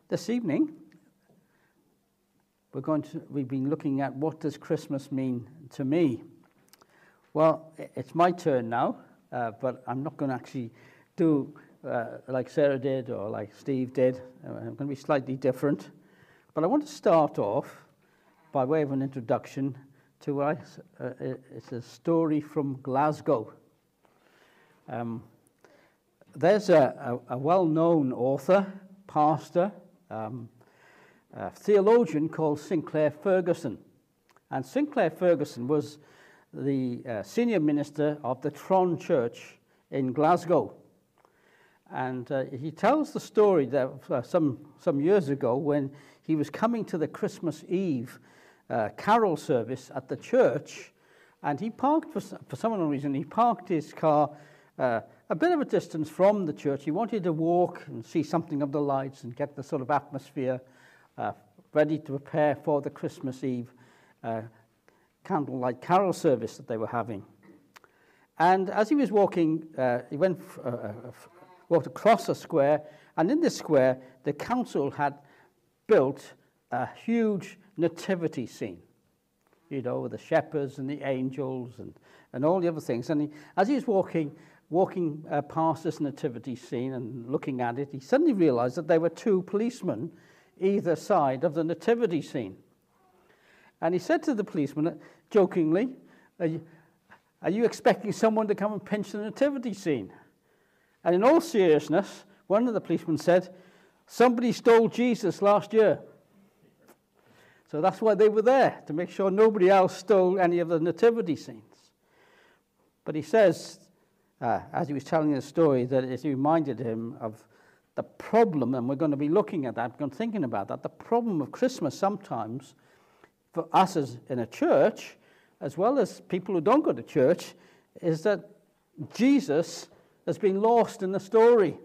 this evening, we've been looking at what does Christmas mean to me. Well, it's my turn now, but I'm not going to actually do like Sarah did or like Steve did. I'm going to be slightly different. But I want to start off by way of an introduction to it's a story from Glasgow. There's a well-known author, pastor, theologian called Sinclair Ferguson. And Sinclair Ferguson was the senior minister of the Tron Church in Glasgow. And he tells the story that some years ago when he was coming to the Christmas Eve carol service at the church, and he parked, for some unknown reason, he parked his car a bit of a distance from the church. He wanted to walk and see something of the lights and get the sort of atmosphere ready to prepare for the Christmas Eve candlelight carol service that they were having. And as he was walking, he walked across a square, and in this square, the council had built a huge nativity scene, with the shepherds and the angels and all the other things. And as he was walking past this nativity scene and looking at it, he suddenly realized that there were two policemen either side of the nativity scene. And he said to the policeman, jokingly, are you expecting someone to come and pinch the nativity scene? And in all seriousness, one of the policemen said, somebody stole Jesus last year. So that's why they were there, to make sure nobody else stole any of the nativity scenes. But he says, as he was telling the story, that it reminded him of the problem, and we're going to be looking at that, we're going to be thinking about that, the problem of Christmas sometimes for us as in a church, as well as people who don't go to church, is that Jesus has been lost in the story.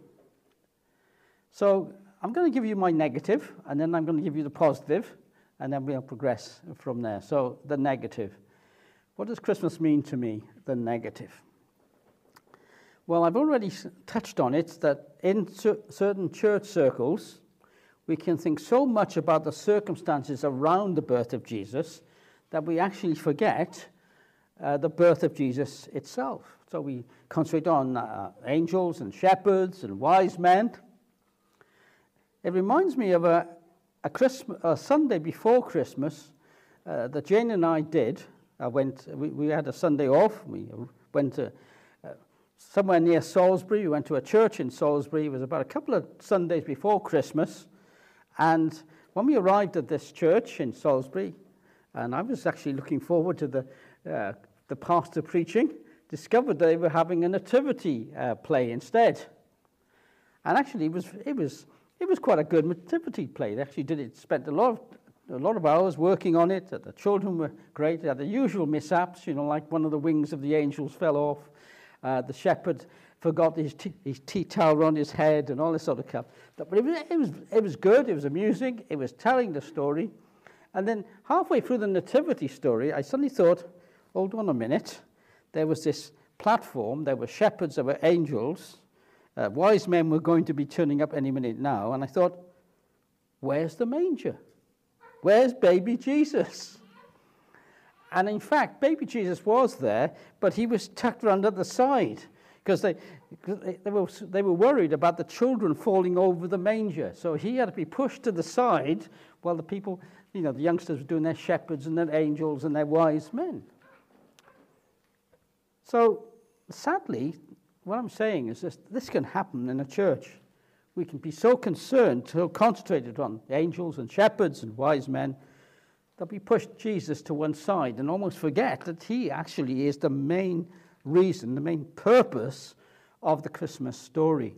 So I'm going to give you my negative, and then I'm going to give you the positive, and then we'll progress from there. So the negative. What does Christmas mean to me, the negative? Well, I've already touched on it, that in certain church circles, we can think so much about the circumstances around the birth of Jesus that we actually forget the birth of Jesus itself. So we concentrate on angels and shepherds and wise men. It reminds me of a Sunday before Christmas that Jane and I did. We had a Sunday off. We went to somewhere near Salisbury. We went to a church in Salisbury. It was about a couple of Sundays before Christmas. And when we arrived at this church in Salisbury, and I was actually looking forward to the pastor preaching, discovered they were having a nativity play instead. And actually, it was quite a good nativity play. They actually did it. Spent a lot of hours working on it. The children were great. They had the usual mishaps, like one of the wings of the angels fell off. The shepherd forgot his tea towel on his head and all this sort of stuff. But it was good. It was amusing. It was telling the story. And then halfway through the nativity story, I suddenly thought, hold on a minute. There was this platform. There were shepherds. There were angels. Wise men were going to be turning up any minute now. And I thought, where's the manger? Where's baby Jesus? And in fact, baby Jesus was there, but he was tucked under the side because they were worried about the children falling over the manger. So he had to be pushed to the side while the people, the youngsters were doing their shepherds and their angels and their wise men. So sadly, what I'm saying is this can happen in a church. We can be so concerned, so concentrated on angels and shepherds and wise men, that we push Jesus to one side and almost forget that he actually is the main reason, the main purpose of the Christmas story.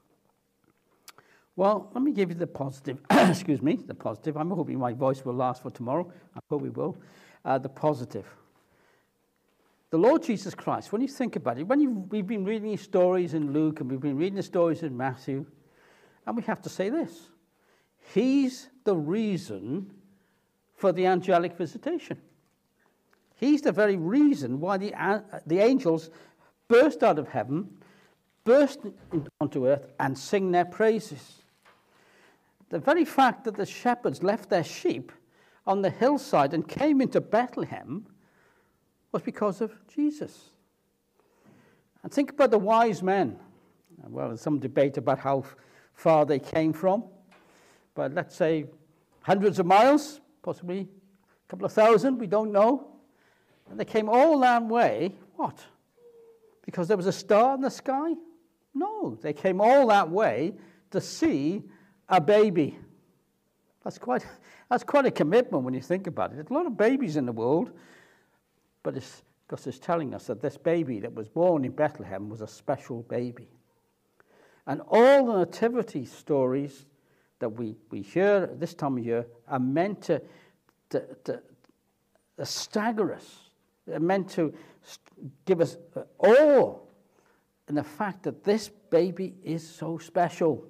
Well, let me give you the positive. Excuse me, the positive. I'm hoping my voice will last for tomorrow. I hope it will. The positive. The Lord Jesus Christ, when you think about it, we've been reading these stories in Luke and we've been reading the stories in Matthew, and we have to say this. He's the reason for the angelic visitation. He's the very reason why the angels burst out of heaven, burst onto earth, and sing their praises. the very fact that the shepherds left their sheep on the hillside and came into Bethlehem was because of Jesus. And think about the wise men. Well, there's some debate about how far they came from, but let's say hundreds of miles, possibly a couple of thousand, we don't know. And they came all that way, what? Because there was a star in the sky? No, they came all that way to see a baby. That's quite a commitment when you think about it. There's a lot of babies in the world, but because it's telling us that this baby that was born in Bethlehem was a special baby. And all the nativity stories that we hear at this time of year are meant to stagger us. They're meant to give us awe in the fact that this baby is so special.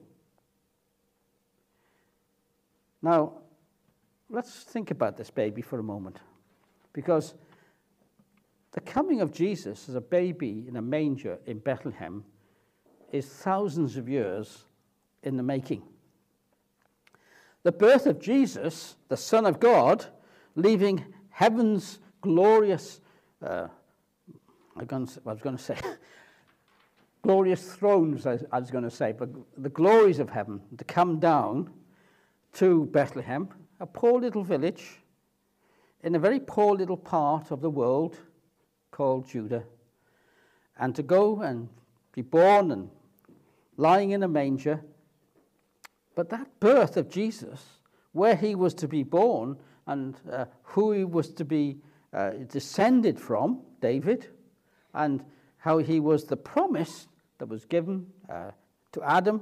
Now, let's think about this baby for a moment, because the coming of Jesus as a baby in a manger in Bethlehem is thousands of years in the making. The birth of Jesus, the Son of God, leaving heaven's glorious, glorious thrones, I was going to say, but the glories of heaven, to come down to Bethlehem, a poor little village in a very poor little part of the world called Judah, and to go and be born and lying in a manger. But that birth of Jesus, where he was to be born and who he was to be descended from, David, and how he was the promise that was given to Adam,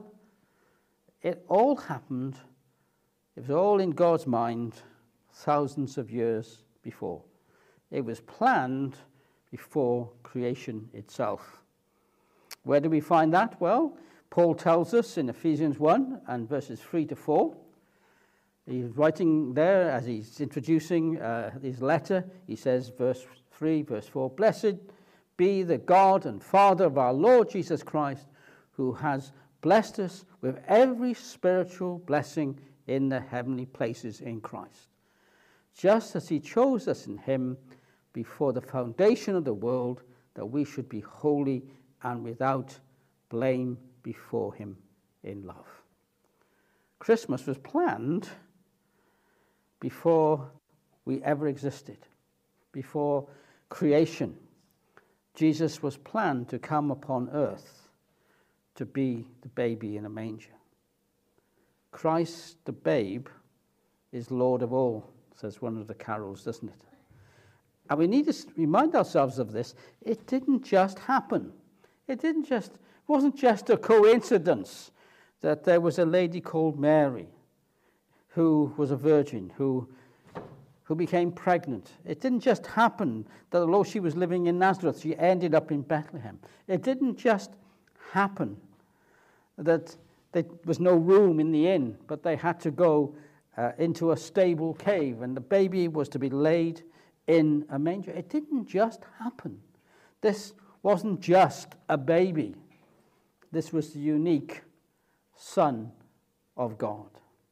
it all happened. It was all in God's mind thousands of years before. It was planned before creation itself. Where do we find that? Well, Paul tells us in Ephesians 1 and verses 3 to 4. He's writing there as he's introducing his letter. He says, verse 3, verse 4, "Blessed be the God and Father of our Lord Jesus Christ, who has blessed us with every spiritual blessing in the heavenly places in Christ, just as he chose us in him before the foundation of the world, that we should be holy and without blame before him in love." Christmas was planned before we ever existed, before creation. Jesus was planned to come upon earth to be the baby in a manger. Christ, the babe, is Lord of all, says one of the carols, doesn't it? And we need to remind ourselves of this. It didn't just happen. It wasn't just a coincidence that there was a lady called Mary who was a virgin, who became pregnant. It didn't just happen that although she was living in Nazareth, she ended up in Bethlehem. It didn't just happen that there was no room in the inn, but they had to go into a stable cave, and the baby was to be laid in a manger. It didn't just happen. This wasn't just a baby. This was the unique Son of God.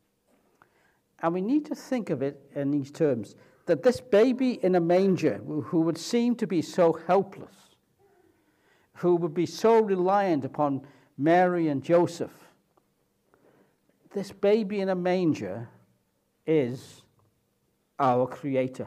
And we need to think of it in these terms, that this baby in a manger, who would seem to be so helpless, who would be so reliant upon Mary and Joseph, this baby in a manger is our Creator.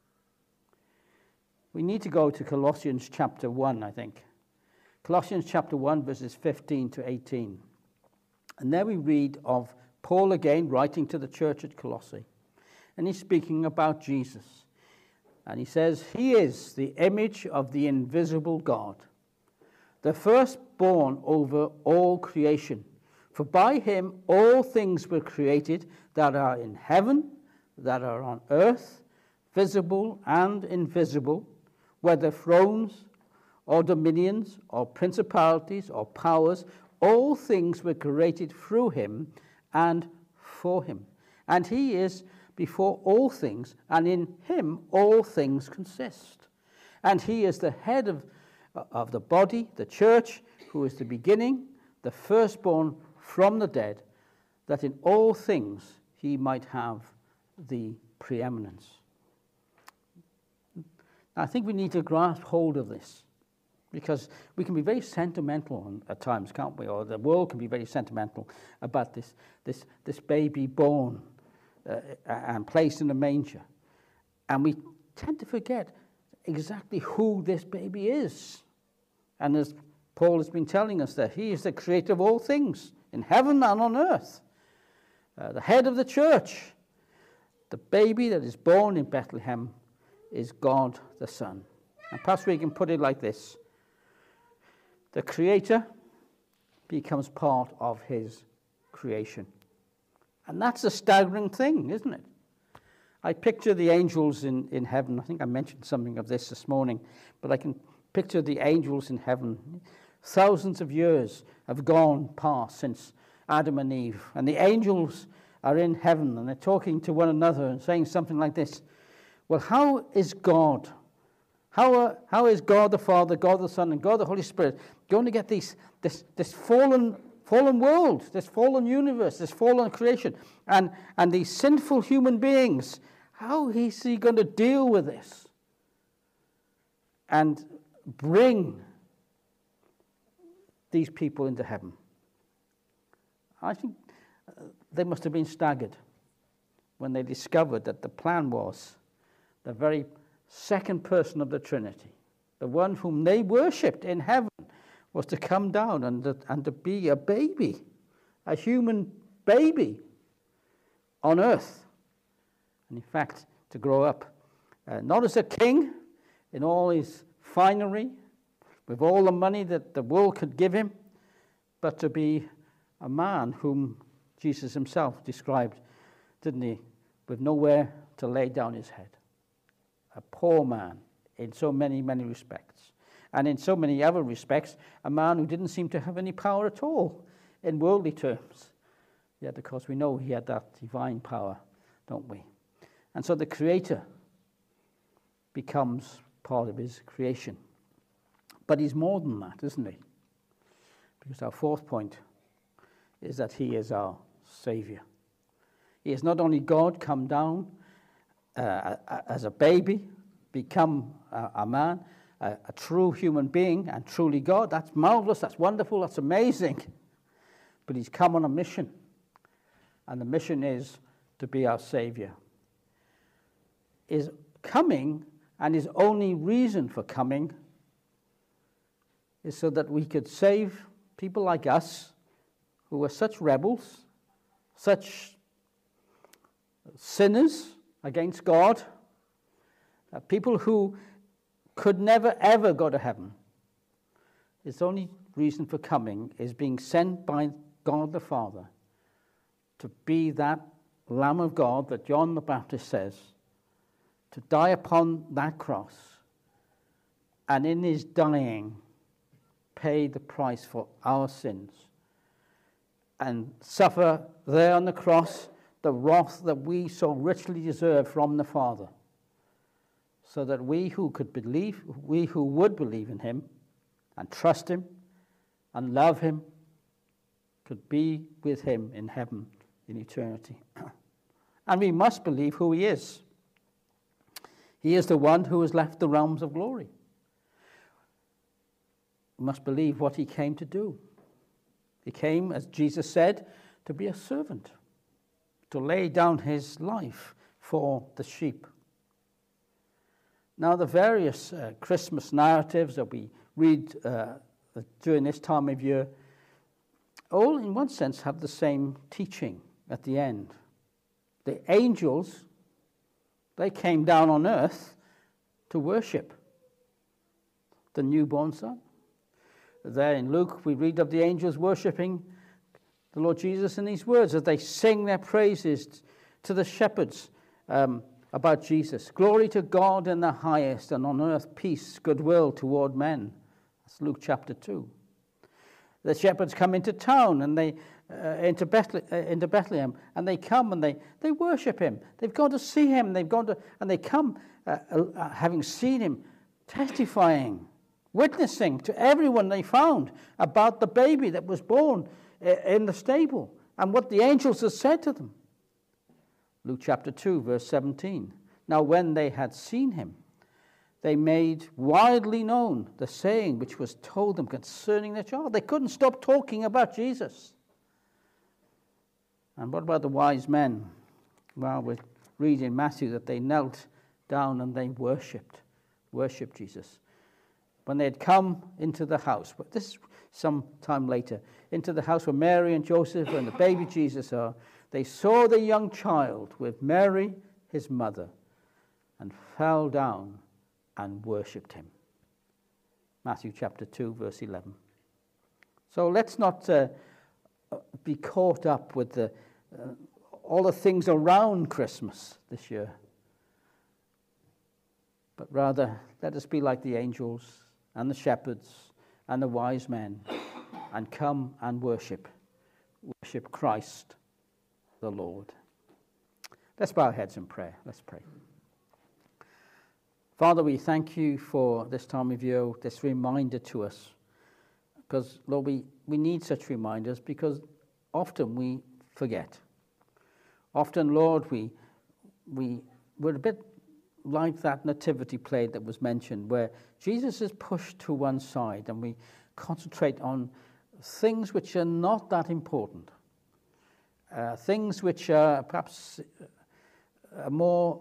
We need to go to Colossians chapter 1, I think. Colossians chapter 1, verses 15 to 18. And there we read of Paul again writing to the church at Colossae. And he's speaking about Jesus. And he says, "He is the image of the invisible God, the firstborn over all creation. For by him all things were created that are in heaven, that are on earth, visible and invisible, whether thrones or dominions or principalities or powers, all things were created through him and for him. And he is before all things, and in him all things consist. And he is the head of the body, the church, who is the beginning, the firstborn from the dead, that in all things he might have the preeminence. I think we need to grasp hold of this, because we can be very sentimental at times, can't we? Or the world can be very sentimental about this baby born and placed in a manger. And we tend to forget exactly who this baby is. And as Paul has been telling us that he is the creator of all things, in heaven and on earth. The head of the church. The baby that is born in Bethlehem is God the Son. And perhaps we can put it like this. The creator becomes part of his creation. And that's a staggering thing, isn't it? I picture the angels in heaven. I think I mentioned something of this morning, but I can picture the angels in heaven. Thousands of years have gone past since Adam and Eve, and the angels are in heaven, and they're talking to one another and saying something like this. Well, how is God? How is God the Father, God the Son, and God the Holy Spirit going to get this fallen world, this fallen universe, this fallen creation, and these sinful human beings? How is he going to deal with this and bring these people into heaven? I think they must have been staggered when they discovered that the plan was the very second person of the Trinity, the one whom they worshipped in heaven, was to come down and to be a baby, a human baby on earth. And in fact, to grow up not as a king in all his finery, with all the money that the world could give him, but to be a man whom Jesus himself described, didn't he, with nowhere to lay down his head. A poor man in so many, many respects. And in so many other respects, a man who didn't seem to have any power at all in worldly terms. Yet, of course, we know he had that divine power, don't we? And so the Creator becomes part of his creation. But he's more than that, isn't he? Because our fourth point is that he is our Saviour. He is not only God come down as a baby, become a man, a true human being, and truly God. That's marvelous, that's wonderful, that's amazing. But he's come on a mission. And the mission is to be our Saviour. His coming, and his only reason for coming, is so that we could save people like us, who were such rebels, such sinners against God, people who could never ever go to heaven. His only reason for coming is being sent by God the Father to be that Lamb of God that John the Baptist says, to die upon that cross, and in his dying pay the price for our sins, and suffer there on the cross the wrath that we so richly deserve from the Father, so that we who would believe in him and trust him and love him could be with him in heaven in eternity. And we must believe who he is. He is the one who has left the realms of glory. We must believe what he came to do. He came, as Jesus said, to be a servant, to lay down his life for the sheep. Now, the various Christmas narratives that we read during this time of year all, in one sense, have the same teaching at the end. The angels, they came down on earth to worship the newborn Son. There in Luke, we read of the angels worshipping the Lord Jesus in these words as they sing their praises to the shepherds about Jesus. Glory to God in the highest, and on earth peace, goodwill toward men. That's Luke chapter 2. The shepherds come into town and they into Bethlehem, and they come and they worship him. They've gone to see him. And they come having seen him, testifying, witnessing to everyone they found about the baby that was born in the stable. and what the angels had said to them. Luke chapter 2, verse 17. Now when they had seen him, they made widely known the saying which was told them concerning the child. They couldn't stop talking about Jesus. And what about the wise men? Well, we read in Matthew that they knelt down and they worshipped Jesus. When they had come into the house, but this is some time later, into the house where Mary and Joseph and the baby Jesus are, they saw the young child with Mary, his mother, and fell down and worshipped him. Matthew chapter 2, verse 11. So let's not be caught up with all the things around Christmas this year, but rather let us be like the angels and the shepherds and the wise men and come and worship Christ the Lord. Let's bow our heads in prayer. Let's pray. Father, we thank you for this time of year, this reminder to us, because, Lord, we need such reminders because often we forget. Often, Lord, we're a bit like that nativity play that was mentioned, where Jesus is pushed to one side and we concentrate on things which are not that important, things which are perhaps more,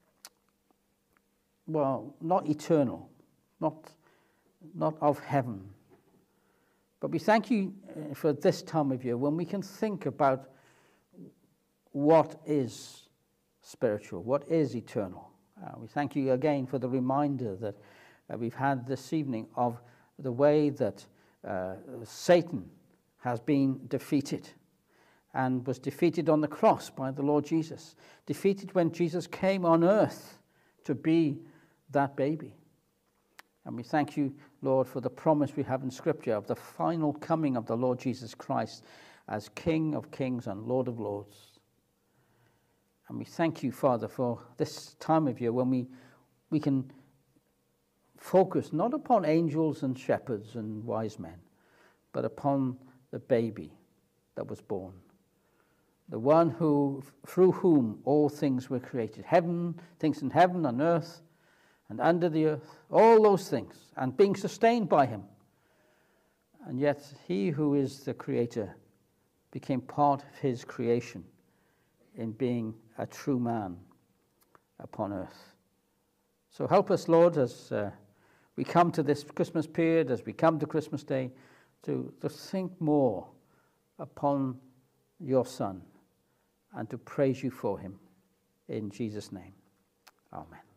well, not eternal, not of heaven. But we thank you for this time of year when we can think about what is spiritual, what is eternal. We thank you again for the reminder that we've had this evening of the way that Satan has been defeated and was defeated on the cross by the Lord Jesus, defeated when Jesus came on earth to be that baby. And we thank you, Lord, for the promise we have in Scripture of the final coming of the Lord Jesus Christ as King of kings and Lord of lords. And we thank you, Father, for this time of year when we can focus not upon angels and shepherds and wise men, but upon the baby that was born, the one through whom all things were created, heaven, things in heaven and earth and under the earth, all those things, and being sustained by him. And yet he who is the creator became part of his creation in being a true man upon earth. So help us, Lord, as we come to this Christmas period, as we come to Christmas Day, to think more upon your Son and to praise you for him. In Jesus' name, amen.